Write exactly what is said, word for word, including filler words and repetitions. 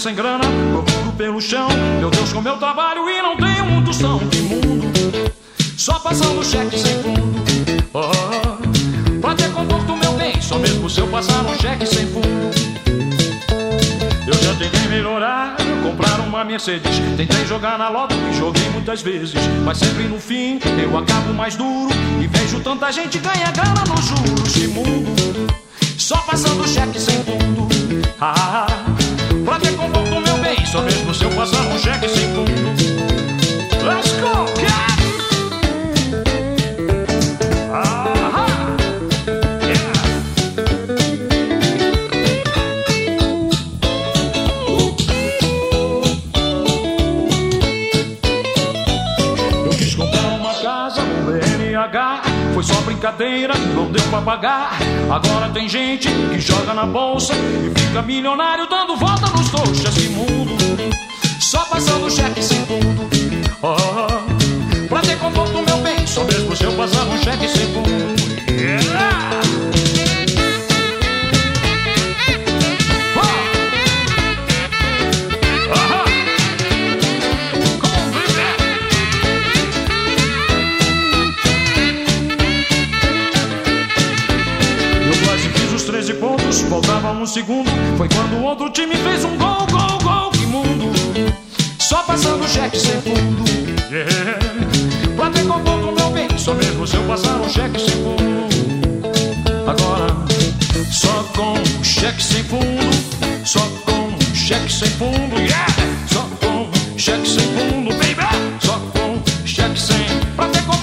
sem grana, procuro pelo chão. Meu Deus, como eu trabalho e não tenho um tostão. Que mundo, só passando cheque sem fundo. Oh, pra ter conforto, meu bem, só mesmo se eu passar um cheque sem fundo. Eu já tentei melhorar, comprar uma Mercedes. Tentei jogar na loto e joguei muitas vezes, mas sempre no fim eu acabo mais duro. E vejo tanta gente ganhar grana nos juros. Que mundo, só passando cheque sem fundo. Ah, pra ter conforto, meu bem, só mesmo se eu passar um cheque sem fundo. Let's go, cat! Ah, yeah! Eu quis comprar uma casa com B N H. Foi só brincadeira, não deu pra pagar. Agora tem gente que joga na bolsa e fica milionário dando volta nos trouxas. Que mundo, só passando cheque sem fundo. Oh, pra ter conforto, meu bem, só mesmo se eu passar um cheque sem fundo. Yeah! treze pontos, faltava um segundo. Foi quando o outro time fez um gol, gol, gol. Que mundo, só passando cheque sem fundo. Yeah. Pra ter conforto, meu bem, só mesmo se eu passar um cheque sem fundo. Agora, só com cheque sem fundo. Só com cheque sem fundo. Yeah. Só com cheque sem fundo, baby. Só com cheque sem. Pra ter conforto.